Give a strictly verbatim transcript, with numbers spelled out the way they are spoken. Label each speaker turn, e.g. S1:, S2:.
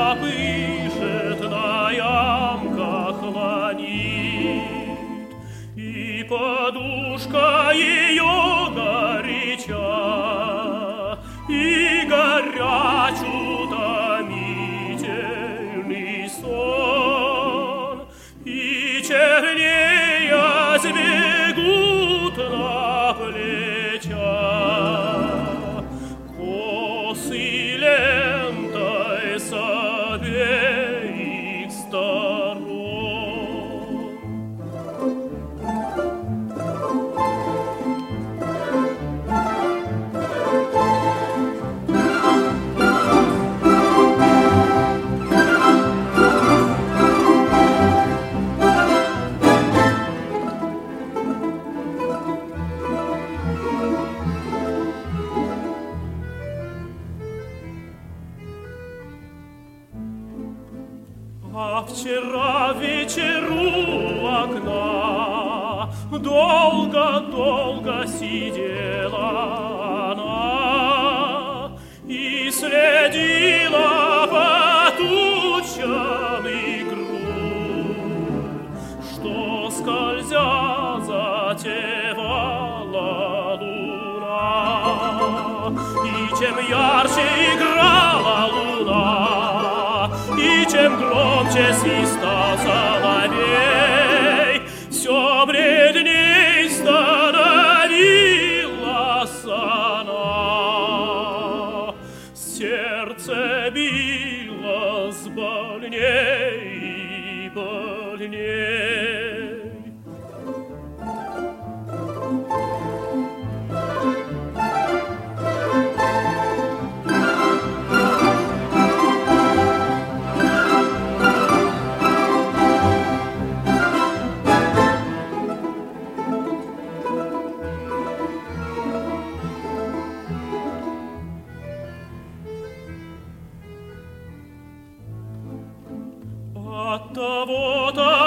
S1: пышет, на ямках ланит, и подушка ее горяча, и горяч утомительный сон, и чернея сбегут на плеча косы лентой с обеих сторон. А вчера вечеру у окна долго-долго сидела она и следила по тучам игру, что, скользя, затевала луна. И чем ярче играла луна, и чем громче свистал соловей, все бледней становилась она. Сердце билось больней и больней. От того-то